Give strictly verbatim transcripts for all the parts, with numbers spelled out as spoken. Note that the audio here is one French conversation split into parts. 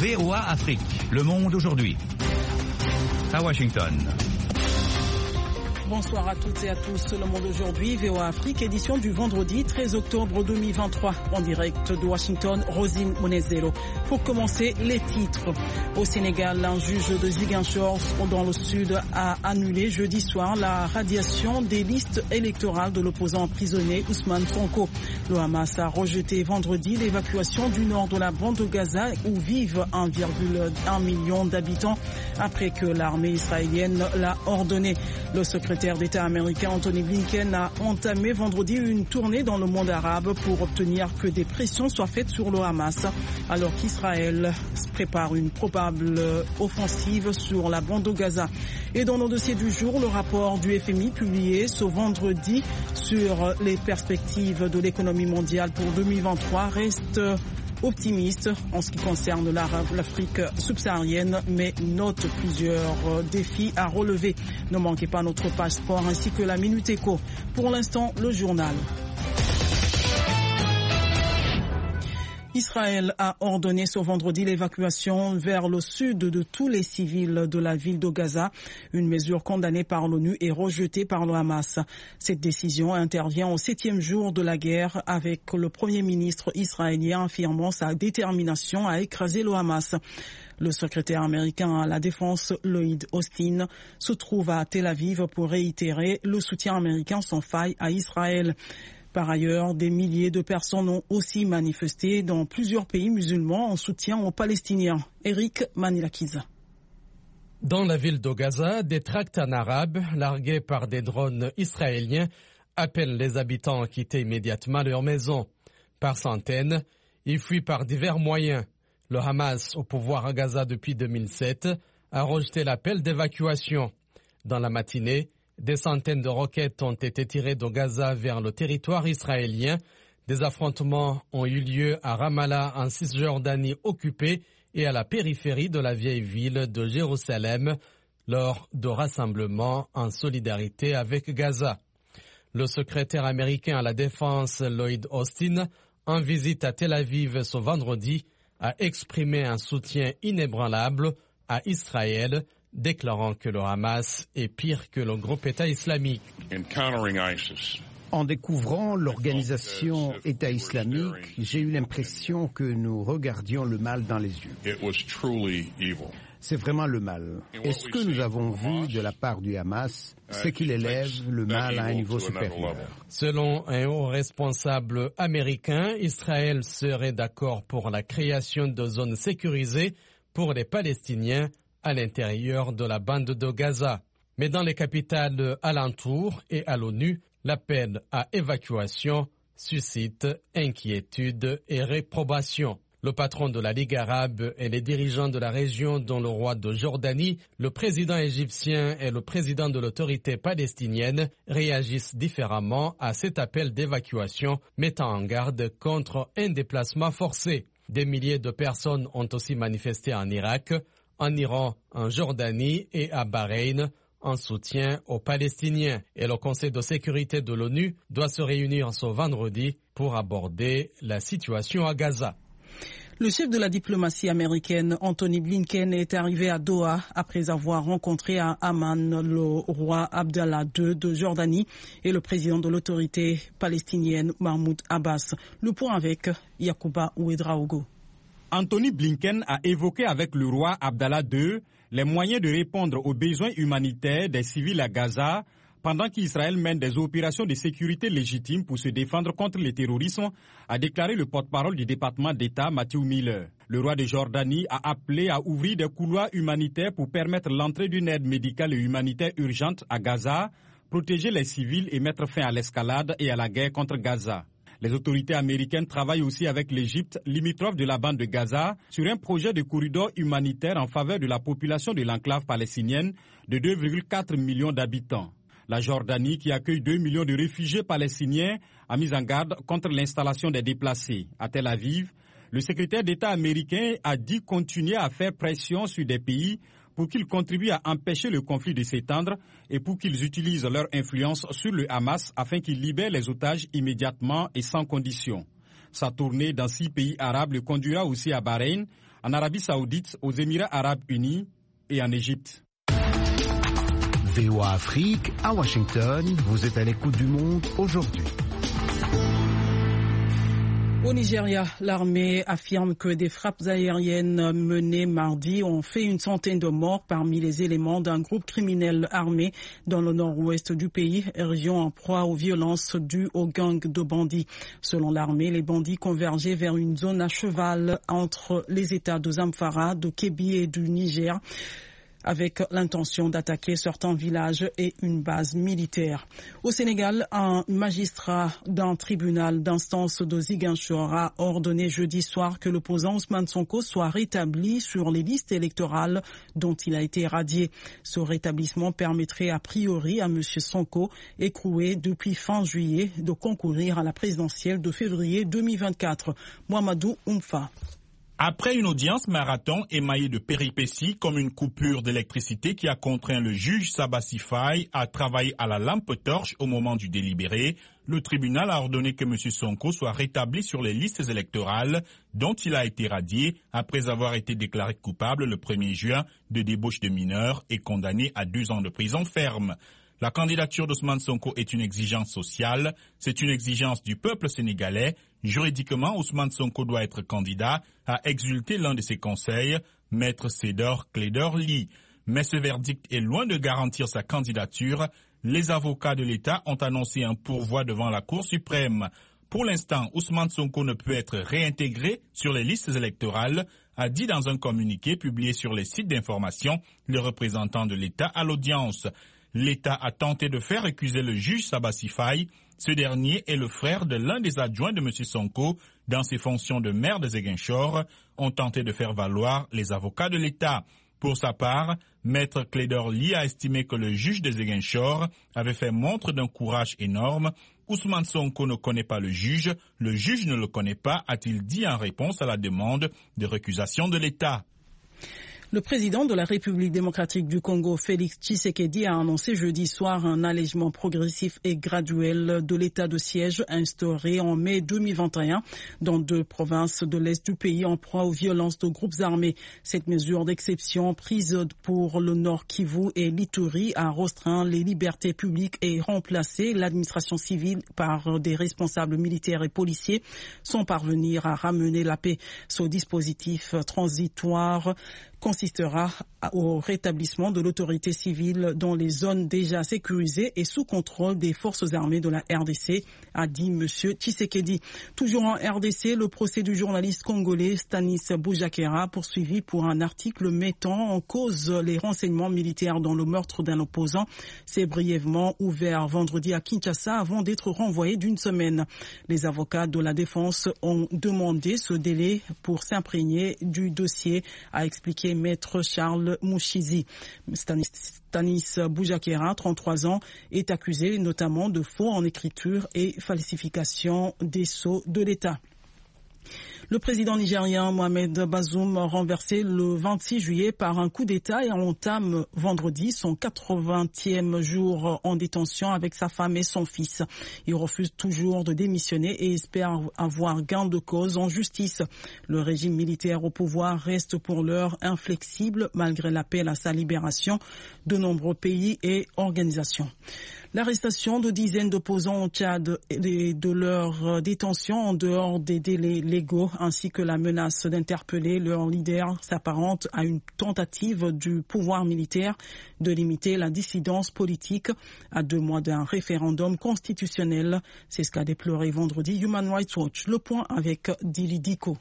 V O A Afrique, Le Monde aujourd'hui. À Washington. Bonsoir à toutes et à tous. Le Monde aujourd'hui, V O A Afrique, édition du vendredi treize octobre deux mille vingt-trois. En direct de Washington, Rosine Monezero. Pour commencer, les titres. Au Sénégal, un juge de Ziguinchor dans le sud a annulé jeudi soir la radiation des listes électorales de l'opposant emprisonné Ousmane Sonko. Le Hamas a rejeté vendredi l'évacuation du nord de la bande de Gaza où vivent un virgule un million d'habitants après que l'armée israélienne l'a ordonné. Le secrétaire d'État américain Anthony Blinken a entamé vendredi une tournée dans le monde arabe pour obtenir que des pressions soient faites sur le Hamas alors qu'Israël prépare une probable offensive sur la bande de Gaza. Et dans nos dossiers du jour, le rapport du F M I publié ce vendredi sur les perspectives de l'économie mondiale pour deux mille vingt-trois reste optimiste en ce qui concerne l'Afrique subsaharienne, mais note plusieurs défis à relever. Ne manquez pas notre page sport ainsi que la Minute Éco. Pour l'instant, le journal. Israël a ordonné ce vendredi l'évacuation vers le sud de tous les civils de la ville de Gaza, une mesure condamnée par l'ONU et rejetée par le Hamas. Cette décision intervient au septième jour de la guerre avec le Premier ministre israélien affirmant sa détermination à écraser le Hamas. Le secrétaire américain à la défense, Lloyd Austin, se trouve à Tel Aviv pour réitérer le soutien américain sans faille à Israël. Par ailleurs, des milliers de personnes ont aussi manifesté dans plusieurs pays musulmans en soutien aux Palestiniens. Eric Manilakiza. Dans la ville de Gaza, des tracts en arabe, largués par des drones israéliens, appellent les habitants à quitter immédiatement leur maison. Par centaines, ils fuient par divers moyens. Le Hamas, au pouvoir à Gaza depuis deux mille sept, a rejeté l'appel d'évacuation. Dans la matinée, des centaines de roquettes ont été tirées de Gaza vers le territoire israélien. Des affrontements ont eu lieu à Ramallah, en Cisjordanie occupée, et à la périphérie de la vieille ville de Jérusalem, lors de rassemblements en solidarité avec Gaza. Le secrétaire américain à la défense, Lloyd Austin, en visite à Tel Aviv ce vendredi, a exprimé un soutien inébranlable à Israël, déclarant que le Hamas est pire que le groupe État islamique. En découvrant l'organisation État islamique, j'ai eu l'impression que nous regardions le mal dans les yeux. C'est vraiment le mal. Et ce que nous avons vu de la part du Hamas, c'est qu'il élève le mal à un niveau supérieur. Selon un haut responsable américain, Israël serait d'accord pour la création de zones sécurisées pour les Palestiniens à l'intérieur de la bande de Gaza. Mais dans les capitales alentours et à l'ONU, l'appel à évacuation suscite inquiétude et réprobation. Le patron de la Ligue arabe et les dirigeants de la région, dont le roi de Jordanie, le président égyptien et le président de l'autorité palestinienne, réagissent différemment à cet appel d'évacuation, mettant en garde contre un déplacement forcé. Des milliers de personnes ont aussi manifesté en Irak, en Iran, en Jordanie et à Bahreïn, en soutien aux Palestiniens. Et le Conseil de sécurité de l'ONU doit se réunir ce vendredi pour aborder la situation à Gaza. Le chef de la diplomatie américaine, Anthony Blinken, est arrivé à Doha après avoir rencontré à Amman le roi Abdallah deux de Jordanie et le président de l'autorité palestinienne, Mahmoud Abbas. Le point avec Yacouba Ouedraogo. Anthony Blinken a évoqué avec le roi Abdallah deux les moyens de répondre aux besoins humanitaires des civils à Gaza pendant qu'Israël mène des opérations de sécurité légitimes pour se défendre contre le terrorisme, a déclaré le porte-parole du département d'État, Matthew Miller. Le roi de Jordanie a appelé à ouvrir des couloirs humanitaires pour permettre l'entrée d'une aide médicale et humanitaire urgente à Gaza, protéger les civils et mettre fin à l'escalade et à la guerre contre Gaza. Les autorités américaines travaillent aussi avec l'Égypte, limitrophe de la bande de Gaza, sur un projet de corridor humanitaire en faveur de la population de l'enclave palestinienne de deux virgule quatre millions d'habitants. La Jordanie, qui accueille deux millions de réfugiés palestiniens, a mis en garde contre l'installation des déplacés. À Tel Aviv, le secrétaire d'État américain a dit continuer à faire pression sur des pays pour qu'ils contribuent à empêcher le conflit de s'étendre et pour qu'ils utilisent leur influence sur le Hamas afin qu'il libère les otages immédiatement et sans condition. Sa tournée dans six pays arabes le conduira aussi à Bahreïn, en Arabie Saoudite, aux Émirats Arabes Unis et en Égypte. V O A Afrique, à Washington, vous êtes à l'écoute du monde aujourd'hui. Au Nigeria, l'armée affirme que des frappes aériennes menées mardi ont fait une centaine de morts parmi les éléments d'un groupe criminel armé dans le nord-ouest du pays, région en proie aux violences dues aux gangs de bandits. Selon l'armée, les bandits convergeaient vers une zone à cheval entre les États de Zamfara, de Kebbi et du Niger, avec l'intention d'attaquer certains villages et une base militaire. Au Sénégal, un magistrat d'un tribunal d'instance de Ziguinchor a ordonné jeudi soir que l'opposant Ousmane Sonko soit rétabli sur les listes électorales dont il a été radié. Ce rétablissement permettrait a priori à M. Sonko, écroué depuis fin juillet, de concourir à la présidentielle de février deux mille vingt-quatre. Mohamedou Oumfa. Après une audience marathon émaillée de péripéties comme une coupure d'électricité qui a contraint le juge Sabassi Faye à travailler à la lampe torche au moment du délibéré, le tribunal a ordonné que M. Sonko soit rétabli sur les listes électorales dont il a été radié après avoir été déclaré coupable le premier juin de débauche de mineurs et condamné à deux ans de prison ferme. La candidature d'Ousmane Sonko est une exigence sociale, c'est une exigence du peuple sénégalais. Juridiquement, Ousmane Sonko doit être candidat, a exulté l'un de ses conseils, Maître Cédor Clédor Ly. Mais ce verdict est loin de garantir sa candidature. Les avocats de l'État ont annoncé un pourvoi devant la Cour suprême. Pour l'instant, Ousmane Sonko ne peut être réintégré sur les listes électorales, a dit dans un communiqué publié sur les sites d'information le représentant de l'État à l'audience. L'État a tenté de faire récuser le juge Sabassi Faye. Ce dernier est le frère de l'un des adjoints de M. Sonko dans ses fonctions de maire de Ziguinchor, ont tenté de faire valoir les avocats de l'État. Pour sa part, Maître Clédor Ly a estimé que le juge de Ziguinchor avait fait montre d'un courage énorme. Ousmane Sonko ne connaît pas le juge, le juge ne le connaît pas, a-t-il dit en réponse à la demande de récusation de l'État. Le président de la République démocratique du Congo, Félix Tshisekedi, a annoncé jeudi soir un allègement progressif et graduel de l'état de siège instauré en mai deux mille vingt et un dans deux provinces de l'est du pays en proie aux violences de groupes armés. Cette mesure d'exception prise pour le Nord Kivu et l'Ituri a restreint les libertés publiques et remplacé l'administration civile par des responsables militaires et policiers sans parvenir à ramener la paix. Ce dispositif transitoire consistera au rétablissement de l'autorité civile dans les zones déjà sécurisées et sous contrôle des forces armées de la R D C, a dit M. Tshisekedi. Toujours en R D C, le procès du journaliste congolais Stanis Boujakera, poursuivi pour un article mettant en cause les renseignements militaires dans le meurtre d'un opposant, s'est brièvement ouvert vendredi à Kinshasa avant d'être renvoyé d'une semaine. Les avocats de la défense ont demandé ce délai pour s'imprégner du dossier, a expliqué Maître Charles Mouchizi. Stanis, Stanis Boujakera, trente-trois ans, est accusé notamment de faux en écriture et falsification des sceaux de l'État. Le président nigérien Mohamed Bazoum, renversé le vingt-six juillet par un coup d'État, et entame vendredi son quatre-vingtième jour en détention avec sa femme et son fils. Il refuse toujours de démissionner et espère avoir gain de cause en justice. Le régime militaire au pouvoir reste pour l'heure inflexible malgré l'appel à sa libération de nombreux pays et organisations. L'arrestation de dizaines d'opposants au Tchad et de leur détention en dehors des délais légaux ainsi que la menace d'interpeller leur leader s'apparente à une tentative du pouvoir militaire de limiter la dissidence politique à deux mois d'un référendum constitutionnel. C'est ce qu'a déploré vendredi Human Rights Watch. Le point avec Dili Diko.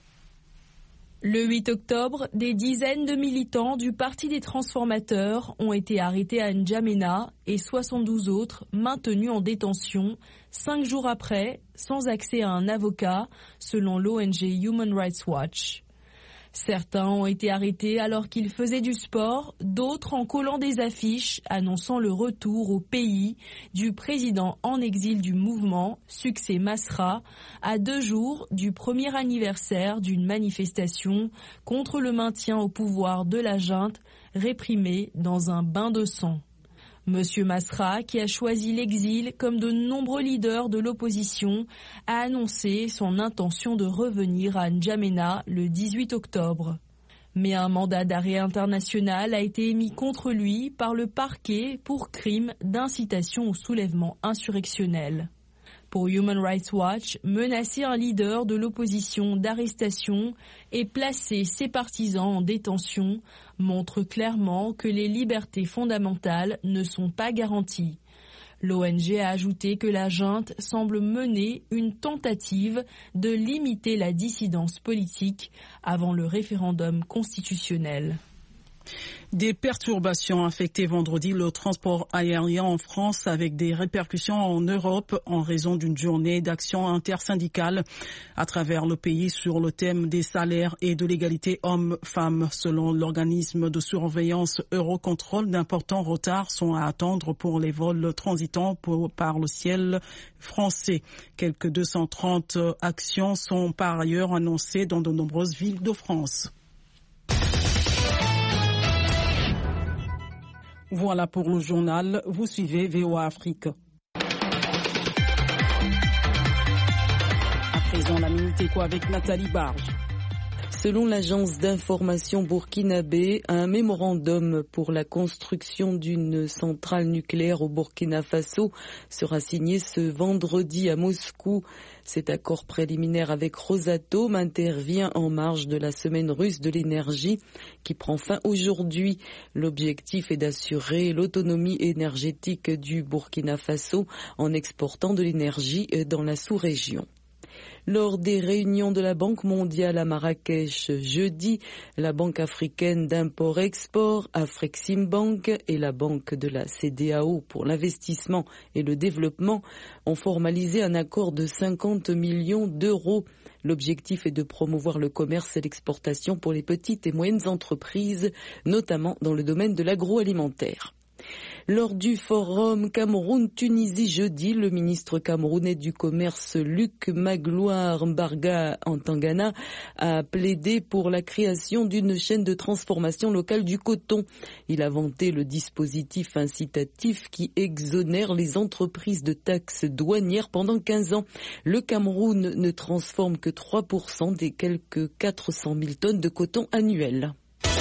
Le huit octobre, des dizaines de militants du Parti des transformateurs ont été arrêtés à N'Djamena et soixante-douze autres maintenus en détention cinq jours après, sans accès à un avocat, selon l'O N G Human Rights Watch. Certains ont été arrêtés alors qu'ils faisaient du sport, d'autres en collant des affiches annonçant le retour au pays du président en exil du mouvement, Succès Masra, à deux jours du premier anniversaire d'une manifestation contre le maintien au pouvoir de la junte réprimée dans un bain de sang. Monsieur Masra, qui a choisi l'exil comme de nombreux leaders de l'opposition, a annoncé son intention de revenir à N'Djamena le dix-huit octobre. Mais un mandat d'arrêt international a été émis contre lui par le parquet pour crime d'incitation au soulèvement insurrectionnel. Pour Human Rights Watch, menacer un leader de l'opposition d'arrestation et placer ses partisans en détention montre clairement que les libertés fondamentales ne sont pas garanties. L'O N G a ajouté que la junte semble mener une tentative de limiter la dissidence politique avant le référendum constitutionnel. Des perturbations affectaient vendredi le transport aérien en France avec des répercussions en Europe en raison d'une journée d'action intersyndicale à travers le pays sur le thème des salaires et de l'égalité hommes-femmes. Selon l'organisme de surveillance Eurocontrol, d'importants retards sont à attendre pour les vols transitant pour, par le ciel français. Quelques deux cent trente actions sont par ailleurs annoncées dans de nombreuses villes de France. Voilà pour le journal. Vous suivez V O A Afrique. À présent, la Minute Éco avec Nathalie Barge. Selon l'agence d'information burkinabé, un mémorandum pour la construction d'une centrale nucléaire au Burkina Faso sera signé ce vendredi à Moscou. Cet accord préliminaire avec Rosatom intervient en marge de la semaine russe de l'énergie qui prend fin aujourd'hui. L'objectif est d'assurer l'autonomie énergétique du Burkina Faso en exportant de l'énergie dans la sous-région. Lors des réunions de la Banque mondiale à Marrakech jeudi, la Banque africaine d'import-export, Afreximbank, et la Banque de la C E D E A O pour l'investissement et le développement ont formalisé un accord de cinquante millions d'euros. L'objectif est de promouvoir le commerce et l'exportation pour les petites et moyennes entreprises, notamment dans le domaine de l'agroalimentaire. Lors du forum Cameroun-Tunisie jeudi, le ministre camerounais du Commerce Luc Magloire Mbarga Ntangana a plaidé pour la création d'une chaîne de transformation locale du coton. Il a vanté le dispositif incitatif qui exonère les entreprises de taxes douanières pendant quinze ans. Le Cameroun ne transforme que trois pour cent des quelques quatre cent mille tonnes de coton annuelles.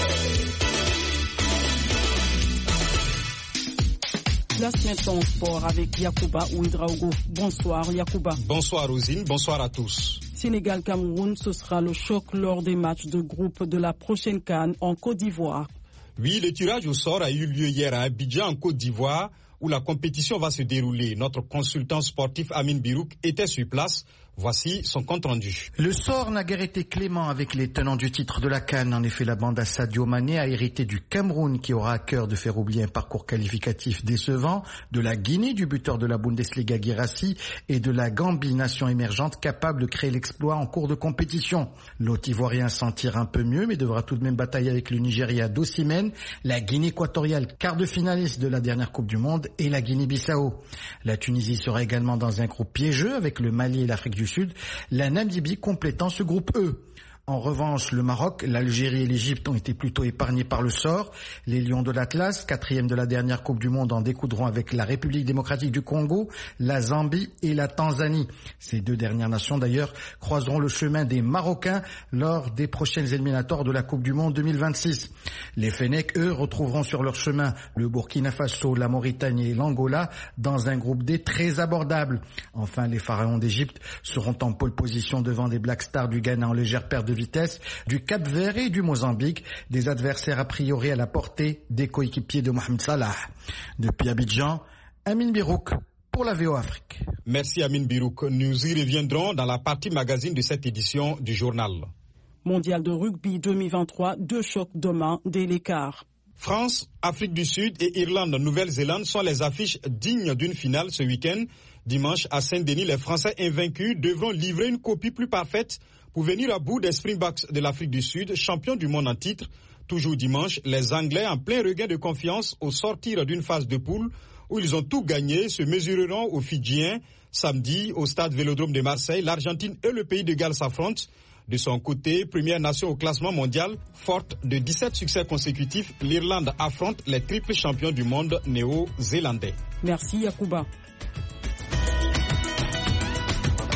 Place maintenant au sport avec Yacouba Ouedraogo. Bonsoir Yacouba. Bonsoir Rosine, bonsoir à tous. Sénégal-Cameroun, ce sera le choc lors des matchs de groupe de la prochaine CAN en Côte d'Ivoire. Oui, le tirage au sort a eu lieu hier à Abidjan en Côte d'Ivoire où la compétition va se dérouler. Notre consultant sportif Amin Birouk était sur place. Voici son compte rendu. Le sort n'a guère été clément avec les tenants du titre de la CAN. En effet, la bande à Sadio Mané a hérité du Cameroun qui aura à cœur de faire oublier un parcours qualificatif décevant, de la Guinée du buteur de la Bundesliga Guirassy et de la Gambie, nation émergente capable de créer l'exploit en cours de compétition. L'hôte ivoirien s'en tire un peu mieux mais devra tout de même batailler avec le Nigeria d'Osimhen, la Guinée équatoriale quart de finaliste de la dernière Coupe du Monde et la Guinée-Bissau. La Tunisie sera également dans un groupe piégeux avec le Mali et l'Afrique du Sud, la Namibie complétant ce groupe E. En revanche, le Maroc, l'Algérie et l'Égypte ont été plutôt épargnés par le sort. Les Lions de l'Atlas, quatrième de la dernière Coupe du Monde, en découdront avec la République démocratique du Congo, la Zambie et la Tanzanie. Ces deux dernières nations, d'ailleurs, croiseront le chemin des Marocains lors des prochaines éliminatoires de la Coupe du Monde deux mille vingt-six. Les Fennecs, eux, retrouveront sur leur chemin le Burkina Faso, la Mauritanie et l'Angola dans un groupe D très abordable. Enfin, les Pharaons d'Égypte seront en pole position devant des Black Stars du Ghana en légère perte de vitesse, du Cap-Vert et du Mozambique, des adversaires a priori à la portée des coéquipiers de Mohamed Salah. Depuis Abidjan, Amin Birouk pour la V O Afrique. Merci Amin Birouk. Nous y reviendrons dans la partie magazine de cette édition du journal. Mondial de rugby deux mille vingt-trois, deux chocs demain dès l'écart. France, Afrique du Sud et Irlande, Nouvelle-Zélande sont les affiches dignes d'une finale ce week-end. Dimanche, à Saint-Denis, les Français invaincus devront livrer une copie plus parfaite pour venir à bout des Springboks de l'Afrique du Sud, champions du monde en titre. Toujours dimanche, les Anglais, en plein regain de confiance au sortir d'une phase de poule où ils ont tout gagné, se mesureront aux Fidjiens. Samedi, au stade Vélodrome de Marseille, l'Argentine et le pays de Galles s'affrontent. De son côté, première nation au classement mondial, forte de dix-sept succès consécutifs, l'Irlande affronte les triples champions du monde néo-zélandais. Merci Yacouba.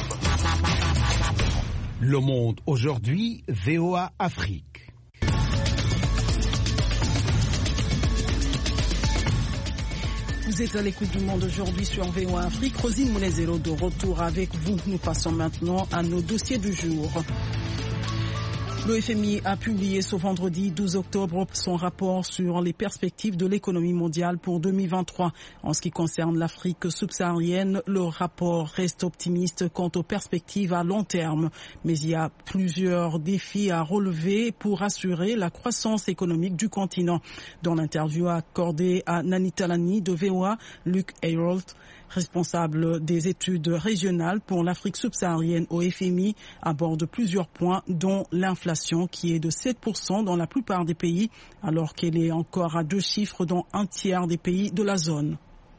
Le Monde aujourd'hui, V O A Afrique. Vous êtes à l'écoute du Monde aujourd'hui sur V O A Afrique. Rosine Monezero de retour avec vous. Nous passons maintenant à nos dossiers du jour. Le F M I a publié ce vendredi douze octobre son rapport sur les perspectives de l'économie mondiale pour deux mille vingt-trois. En ce qui concerne l'Afrique subsaharienne, le rapport reste optimiste quant aux perspectives à long terme. Mais il y a plusieurs défis à relever pour assurer la croissance économique du continent. Dans l'interview accordée à Nani Talani de V O A, Luc Ayrault, responsable des études régionales pour l'Afrique subsaharienne au F M I, aborde plusieurs points, dont l'inflation qui est de sept pour cent dans la plupart des pays, alors qu'elle est encore à deux chiffres dans un tiers des pays de la zone.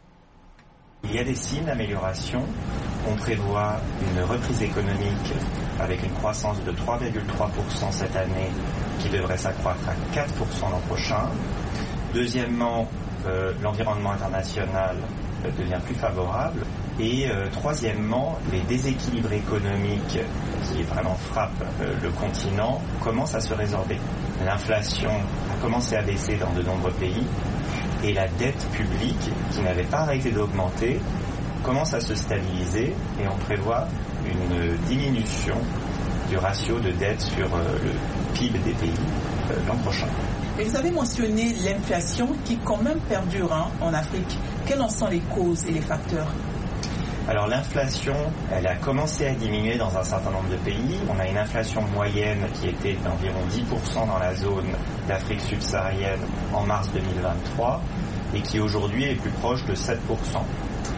Il y a des signes d'amélioration. On prévoit une reprise économique avec une croissance de trois virgule trois pour cent cette année qui devrait s'accroître à quatre pour cent l'an prochain. Deuxièmement, euh, l'environnement international devient plus favorable. Et euh, troisièmement, les déséquilibres économiques qui vraiment frappent euh, le continent commencent à se résorber. L'inflation a commencé à baisser dans de nombreux pays et la dette publique, qui n'avait pas arrêté d'augmenter, commence à se stabiliser et on prévoit une diminution du ratio de dette sur euh, le P I B des pays euh, l'an prochain. Et vous avez mentionné l'inflation qui quand même perdure hein, en Afrique. Quelles en sont les causes et les facteurs ? Alors l'inflation, elle a commencé à diminuer dans un certain nombre de pays. On a une inflation moyenne qui était d'environ dix pour cent dans la zone d'Afrique subsaharienne en mars deux mille vingt-trois et qui aujourd'hui est plus proche de sept pour cent.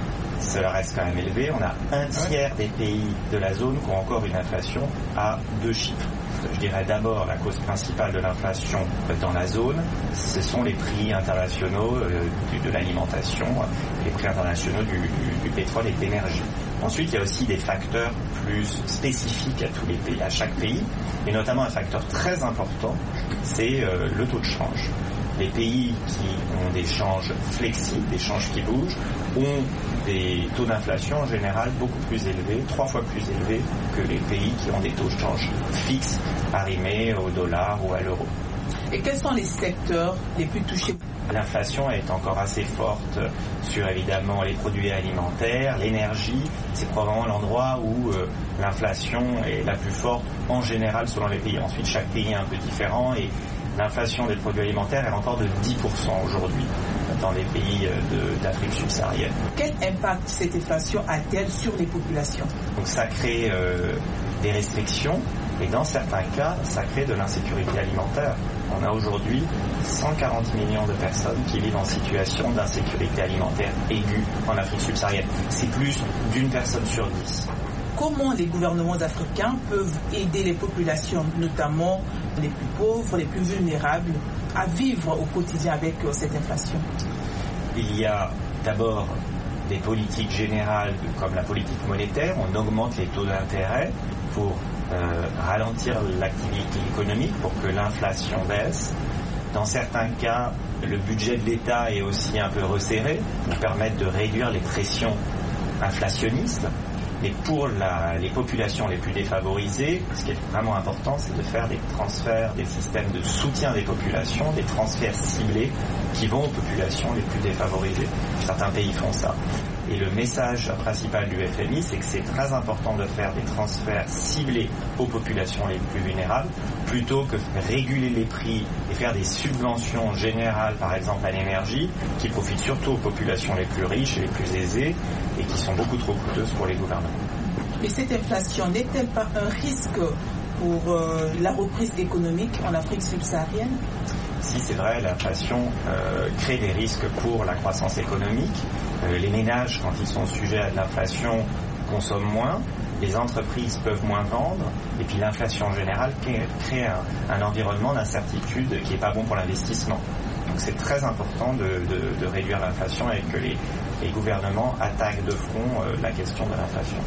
Cela reste quand même élevé. On a un tiers des pays de la zone qui ont encore une inflation à deux chiffres. Je dirais d'abord la cause principale de l'inflation dans la zone, ce sont les prix internationaux euh, de, de l'alimentation, les prix internationaux du, du, du pétrole et de l'énergie. Ensuite, il y a aussi des facteurs plus spécifiques à tous les pays, à chaque pays, et notamment un facteur très important, c'est euh, le taux de change. Les pays qui ont des changes flexibles, des changes qui bougent, ont des taux d'inflation en général beaucoup plus élevés, trois fois plus élevés que les pays qui ont des taux de change fixes, arrimés au dollar ou à l'euro. Et quels sont les secteurs les plus touchés ? L'inflation est encore assez forte sur évidemment les produits alimentaires, l'énergie. C'est probablement l'endroit où euh, l'inflation est la plus forte en général selon les pays. Ensuite, chaque pays est un peu différent et l'inflation des produits alimentaires est encore de dix pour cent aujourd'hui dans les pays de, d'Afrique subsaharienne. Quel impact cette inflation a-t-elle sur les populations ? Donc ça crée euh, des restrictions et dans certains cas, ça crée de l'insécurité alimentaire. On a aujourd'hui cent quarante millions de personnes qui vivent en situation d'insécurité alimentaire aiguë en Afrique subsaharienne. C'est plus d'une personne sur dix. Comment les gouvernements africains peuvent aider les populations, notamment les plus pauvres, les plus vulnérables, à vivre au quotidien avec cette inflation ? Il y a d'abord des politiques générales comme la politique monétaire. On augmente les taux d'intérêt pour euh, ralentir l'activité économique, pour que l'inflation baisse. Dans certains cas, le budget de l'État est aussi un peu resserré pour permettre de réduire les pressions inflationnistes. Et pour la, les populations les plus défavorisées, ce qui est vraiment important, c'est de faire des transferts, des systèmes de soutien des populations, des transferts ciblés qui vont aux populations les plus défavorisées. Certains pays font ça. Et le message principal du F M I, c'est que c'est très important de faire des transferts ciblés aux populations les plus vulnérables, plutôt que réguler les prix et faire des subventions générales, par exemple à l'énergie, qui profitent surtout aux populations les plus riches et les plus aisées, et qui sont beaucoup trop coûteuses pour les gouvernements. Et cette inflation n'est-elle pas un risque pour euh, la reprise économique en Afrique subsaharienne ? Si, c'est vrai, l'inflation euh, crée des risques pour la croissance économique. Euh, les ménages, quand ils sont sujets à de l'inflation, consomment moins. Les entreprises peuvent moins vendre. Et puis l'inflation générale crée, crée un, un environnement d'incertitude qui n'est pas bon pour l'investissement. Donc c'est très important de, de, de réduire l'inflation et que les, les gouvernements attaquent de front euh, la question de l'inflation.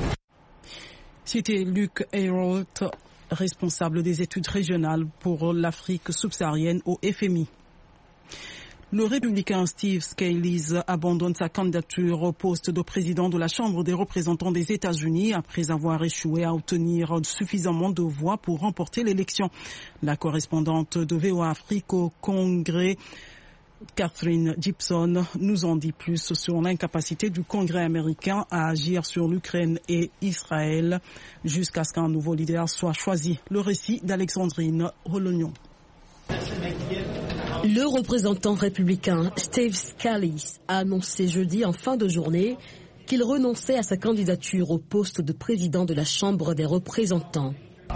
C'était Luc Ayrault, responsable des études régionales pour l'Afrique subsaharienne au F M I. Le républicain Steve Scalise abandonne sa candidature au poste de président de la Chambre des représentants des États-Unis après avoir échoué à obtenir suffisamment de voix pour remporter l'élection. La correspondante de V O A Afrique au Congrès Catherine Gibson nous en dit plus sur l'incapacité du Congrès américain à agir sur l'Ukraine et Israël jusqu'à ce qu'un nouveau leader soit choisi. Le récit d'Alexandrine Rolognon. Le représentant républicain Steve Scalise a annoncé jeudi en fin de journée qu'il renonçait à sa candidature au poste de président de la Chambre des représentants.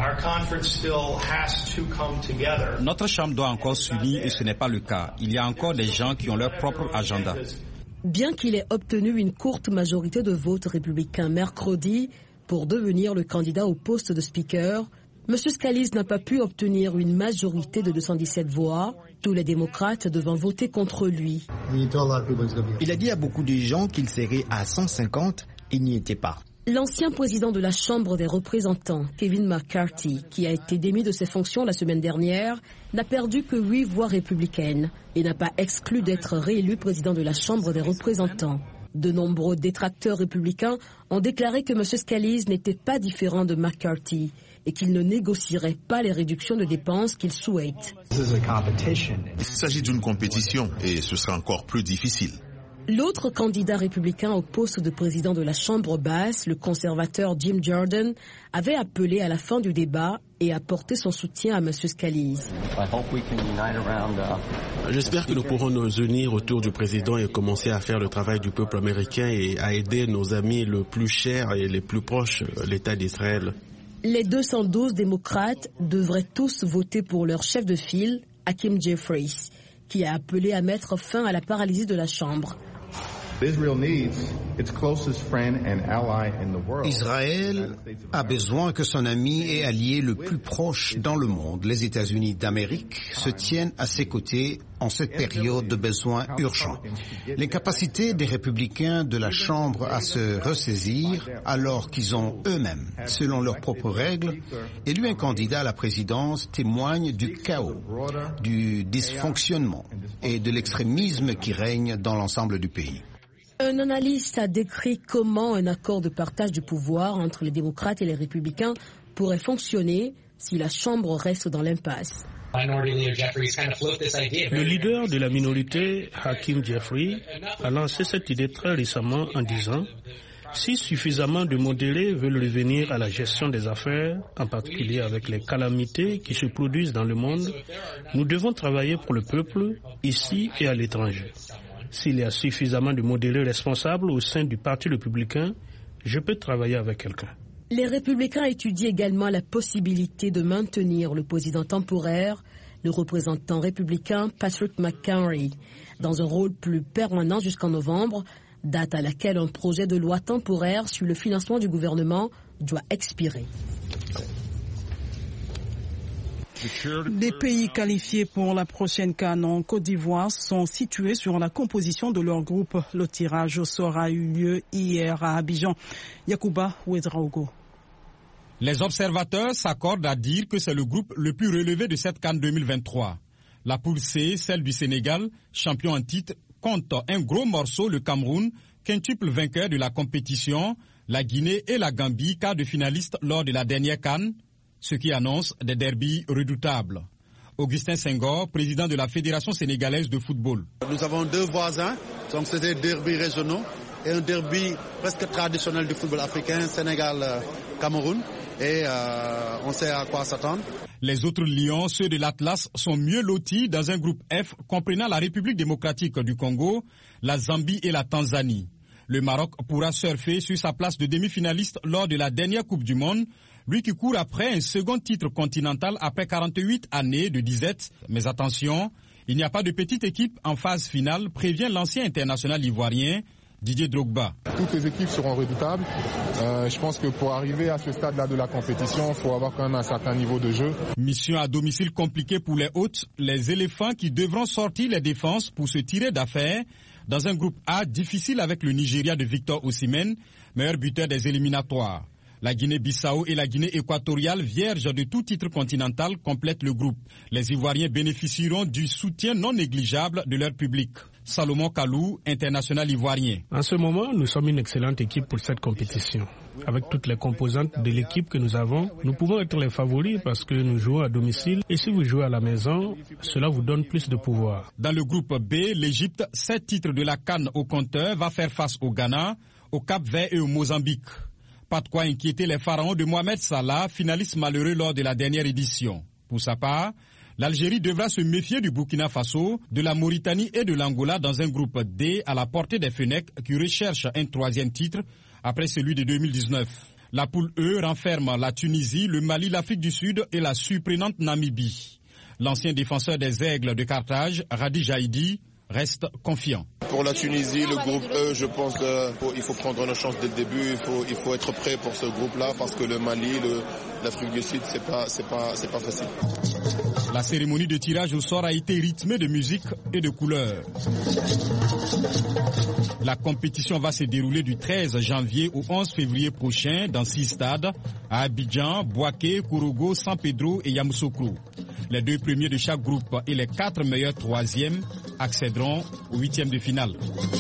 Notre Chambre doit encore s'unir et ce n'est pas le cas. Il y a encore des gens qui ont leur propre agenda. Bien qu'il ait obtenu une courte majorité de votes républicains mercredi pour devenir le candidat au poste de speaker, M. Scalise n'a pas pu obtenir une majorité de deux cent dix-sept voix, tous les démocrates devant voter contre lui. Il a dit à beaucoup de gens qu'il serait à cent cinquante, il n'y était pas. L'ancien président de la Chambre des représentants, Kevin McCarthy, qui a été démis de ses fonctions la semaine dernière, n'a perdu que huit voix républicaines et n'a pas exclu d'être réélu président de la Chambre des représentants. De nombreux détracteurs républicains ont déclaré que M. Scalise n'était pas différent de McCarthy et qu'il ne négocierait pas les réductions de dépenses qu'il souhaite. Il s'agit d'une compétition et ce sera encore plus difficile. L'autre candidat républicain au poste de président de la Chambre basse, le conservateur Jim Jordan, avait appelé à la fin du débat et apporté son soutien à M. Scalise. J'espère que nous pourrons nous unir autour du président et commencer à faire le travail du peuple américain et à aider nos amis les plus chers et les plus proches, l'État d'Israël. Les deux cent douze démocrates devraient tous voter pour leur chef de file, Hakeem Jeffries, qui a appelé à mettre fin à la paralysie de la Chambre. Israël a besoin que son ami et allié le plus proche dans le monde, les États-Unis d'Amérique, se tiennent à ses côtés en cette période de besoins urgents. Les capacités des républicains de la Chambre à se ressaisir alors qu'ils ont eux-mêmes, selon leurs propres règles, élu un candidat à la présidence témoignent du chaos, du dysfonctionnement et de l'extrémisme qui règne dans l'ensemble du pays. Un analyste a décrit comment un accord de partage du pouvoir entre les démocrates et les républicains pourrait fonctionner si la Chambre reste dans l'impasse. Le leader de la minorité, Hakeem Jeffries, a lancé cette idée très récemment en disant « Si suffisamment de modérés veulent revenir à la gestion des affaires, en particulier avec les calamités qui se produisent dans le monde, nous devons travailler pour le peuple, ici et à l'étranger. S'il y a suffisamment de modérés responsables au sein du Parti républicain, je peux travailler avec quelqu'un. » Les républicains étudient également la possibilité de maintenir le président temporaire, le représentant républicain Patrick McHenry, dans un rôle plus permanent jusqu'en novembre, date à laquelle un projet de loi temporaire sur le financement du gouvernement doit expirer. Les pays qualifiés pour la prochaine CAN en Côte d'Ivoire sont situés sur la composition de leur groupe. Le tirage au sort a eu lieu hier à Abidjan. Yacouba Ouedraogo. Les observateurs s'accordent à dire que c'est le groupe le plus relevé de cette CAN deux mille vingt-trois. La poule C, celle du Sénégal, champion en titre, compte un gros morceau, le Cameroun, quintuple vainqueur de la compétition, la Guinée et la Gambie, quart de finaliste lors de la dernière CAN, ce qui annonce des derbys redoutables. Augustin Senghor, président de la Fédération sénégalaise de football. Nous avons deux voisins, donc c'est des derbys régionaux et un derby presque traditionnel du football africain, Sénégal-Cameroun, et euh, on sait à quoi s'attendre. Les autres lions, ceux de l'Atlas, sont mieux lotis dans un groupe F comprenant la République démocratique du Congo, la Zambie et la Tanzanie. Le Maroc pourra surfer sur sa place de demi-finaliste lors de la dernière Coupe du Monde, lui qui court après un second titre continental après quarante-huit années de disette. Mais attention, il n'y a pas de petite équipe en phase finale, prévient l'ancien international ivoirien Didier Drogba. Toutes les équipes seront redoutables. Euh, je pense que pour arriver à ce stade-là de la compétition, il faut avoir quand même un certain niveau de jeu. Mission à domicile compliquée pour les hôtes, les éléphants qui devront sortir les défenses pour se tirer d'affaire dans un groupe A difficile avec le Nigeria de Victor Osimhen, meilleur buteur des éliminatoires. La Guinée-Bissau et la Guinée équatoriale, vierges de tout titre continental, complètent le groupe. Les Ivoiriens bénéficieront du soutien non négligeable de leur public. Salomon Kalou, international ivoirien. En ce moment, nous sommes une excellente équipe pour cette compétition. avec toutes les composantes de l'équipe que nous avons, nous pouvons être les favoris parce que nous jouons à domicile. Et si vous jouez à la maison, cela vous donne plus de pouvoir. Dans le groupe B, l'Égypte, sept titres de la CAN au compteur, va faire face au Ghana, au Cap-Vert et au Mozambique. Pas de quoi inquiéter les pharaons de Mohamed Salah, finaliste malheureux lors de la dernière édition. Pour sa part, l'Algérie devra se méfier du Burkina Faso, de la Mauritanie et de l'Angola dans un groupe D à la portée des Fennecs qui recherchent un troisième titre après celui de deux mille dix-neuf. La poule E renferme la Tunisie, le Mali, l'Afrique du Sud et la surprenante Namibie. L'ancien défenseur des Aigles de Carthage, Radi Jaïdi, reste confiant. Pour la Tunisie, le groupe E, je pense qu'il faut prendre nos chances dès le début. Il faut, il faut être prêt pour ce groupe-là parce que le Mali, le, l'Afrique du Sud, c'est pas, c'est pas, c'est pas facile. La cérémonie de tirage au sort a été rythmée de musique et de couleurs. La compétition va se dérouler du treize janvier au onze février prochain dans six stades à Abidjan, Bouaké, Kourougo, San Pedro et Yamoussoukro. Les deux premiers de chaque groupe et les quatre meilleurs troisièmes accéderont au huitième de finale.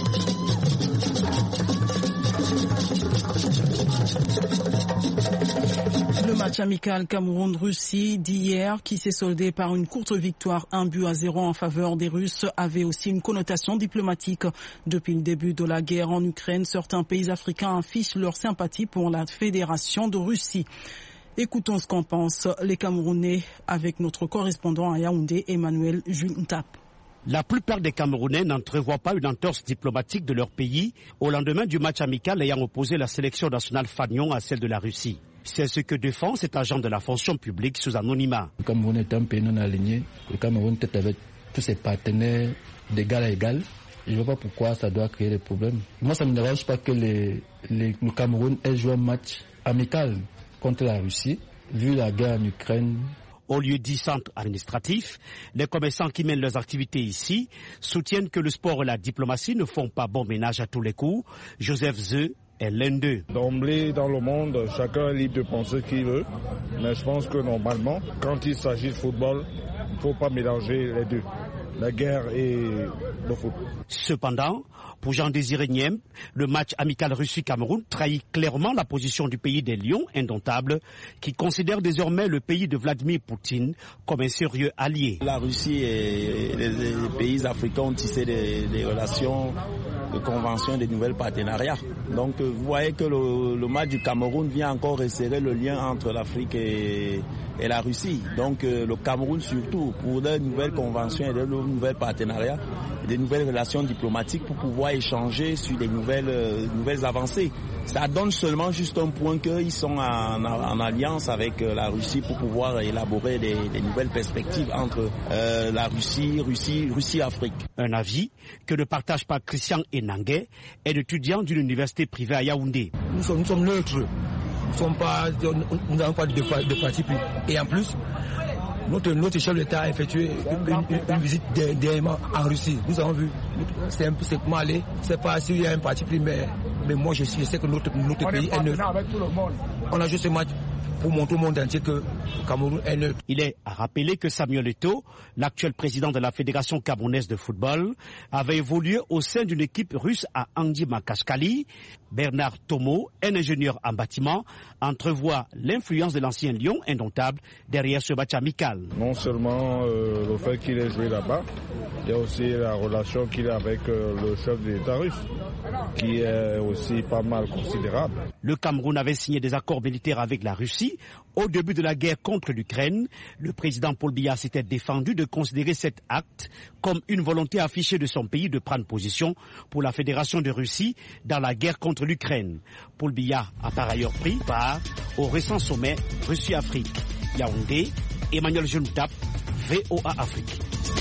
Le match amical Cameroun-Russie d'hier, qui s'est soldé par une courte victoire, un but à zéro en faveur des Russes, avait aussi une connotation diplomatique. Depuis le début de la guerre en Ukraine, certains pays africains affichent leur sympathie pour la Fédération de Russie. Écoutons ce qu'en pensent les Camerounais avec notre correspondant à Yaoundé, Emmanuel Juntap. La plupart des Camerounais n'entrevoient pas une entorse diplomatique de leur pays au lendemain du match amical ayant opposé la sélection nationale Fagnon à celle de la Russie. C'est ce que défend cet agent de la fonction publique sous anonymat. Le Cameroun est un pays non aligné. Le Cameroun est avec tous ses partenaires d'égal à égal. Je ne vois pas pourquoi ça doit créer des problèmes. Moi, ça ne me dérange pas que les, les, le Cameroun ait joué un match amical contre la Russie, vu la guerre en Ukraine. Au lieu dit centre administratif, les commerçants qui mènent leurs activités ici soutiennent que le sport et la diplomatie ne font pas bon ménage à tous les coups. Joseph Zeu est l'un d'eux. D'emblée, dans le monde, chacun est libre de penser ce qu'il veut. Mais je pense que normalement, quand il s'agit de football, il ne faut pas mélanger les deux. La guerre et le foot. Cependant, pour Jean-Désiré Niemp, le match amical Russie-Cameroun trahit clairement la position du pays des lions indomptables qui considère désormais le pays de Vladimir Poutine comme un sérieux allié. La Russie et les, les pays africains ont tissé des, des relations de convention, des nouvelles partenariats. Donc vous voyez que le, le match du Cameroun vient encore resserrer le lien entre l'Afrique et, et la Russie. Donc le Cameroun surtout pour de nouvelles conventions et de nouvelles partenariats, des nouvelles relations diplomatiques pour pouvoir échanger sur des nouvelles, euh, nouvelles avancées. Ça donne seulement juste un point qu'ils sont en, en alliance avec euh, la Russie pour pouvoir élaborer des, des nouvelles perspectives entre euh, la Russie, Russie, Russie-Afrique. Un avis que ne partage pas Christian Enanguet, un étudiant d'une université privée à Yaoundé. Nous sommes, nous sommes neutres, nous sommes pas, nous n'avons pas de, de parti pris. Et en plus, Notre, notre chef d'État a effectué une, une, une visite dernièrement en Russie. Nous avons vu, c'est un peu comment aller. C'est pas s'il y a un parti pris, mais, mais moi je, suis, je sais que notre, notre pays est neutre. On a juste ce match pour montrer au monde entier que le Cameroun est neutre. Il est à rappeler que Samuel Eto'o, l'actuel président de la Fédération camerounaise de football, avait évolué au sein d'une équipe russe à Andi Makashkali. Bernard Tomo, un ingénieur en bâtiment, entrevoit l'influence de l'ancien lion indomptable derrière ce match amical. Non seulement euh, le fait qu'il ait joué là-bas, il y a aussi la relation qu'il a avec euh, le chef de l'État russe, qui est aussi pas mal considérable. Le Cameroun avait signé des accords militaires avec la Russie. Au début de la guerre contre l'Ukraine, le président Paul Biya s'était défendu de considérer cet acte comme une volonté affichée de son pays de prendre position pour la Fédération de Russie dans la guerre contre l'Ukraine. Paul Biya a par ailleurs pris part au récent sommet Russie-Afrique. Yaoundé, Emmanuel Juntap, V O A Afrique.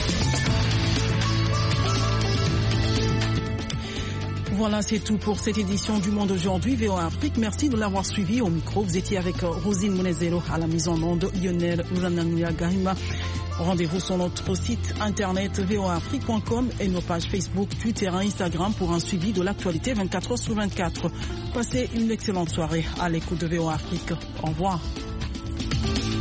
Voilà, c'est tout pour cette édition du Monde aujourd'hui. V O A Afrique, merci de l'avoir suivi. Au micro, vous étiez avec Rosine Monezero, à la mise en onde, Lionel Urananouya Gahima. Rendez-vous sur notre site internet v o a afrique point com et nos pages Facebook, Twitter et Instagram pour un suivi de l'actualité vingt-quatre heures sur vingt-quatre. Passez une excellente soirée à l'écoute de V O A Afrique. Au revoir.